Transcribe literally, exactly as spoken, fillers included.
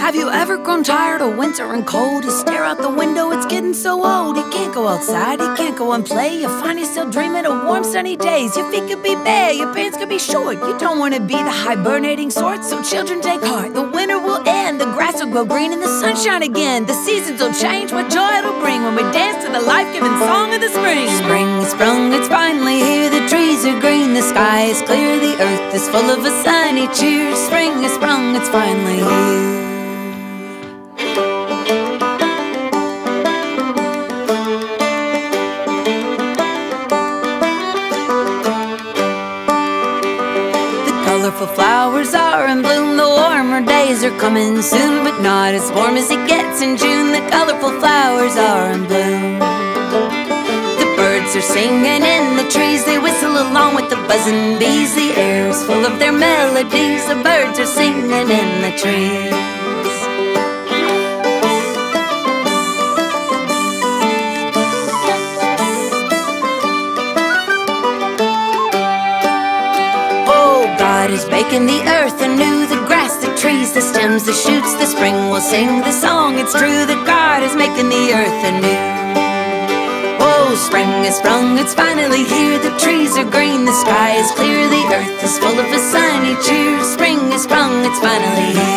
Have you ever grown tired of winter and cold? You stare out the window, it's getting so old. You can't go outside, you can't go and play. You find yourself dreaming of warm sunny days. Your feet could be bare, your pants could be short. You don't want to be the hibernating sort, so children take heart. The winter will end, the grass will grow green and the sunshine again. The seasons will change, what joy it'll bring when we dance to the life-giving song of the spring. Spring is sprung, it's finally here. The trees are green, the sky is clear. The earth is full of a sunny cheer. Spring is sprung, it's finally here. Colorful flowers are in bloom. The warmer days are coming soon, but not as warm as it gets in June. The colorful flowers are in bloom. The birds are singing in the trees. They whistle along with the buzzing bees. The air is full of their melodies. The birds are singing in the trees. God is making the earth anew. The grass, the trees, the stems, the shoots. The spring will sing the song, it's true that God is making the earth anew. Oh, spring is sprung, it's finally here. The trees are green, the sky is clear. The earth is full of a sunny cheer. Spring is sprung, it's finally here.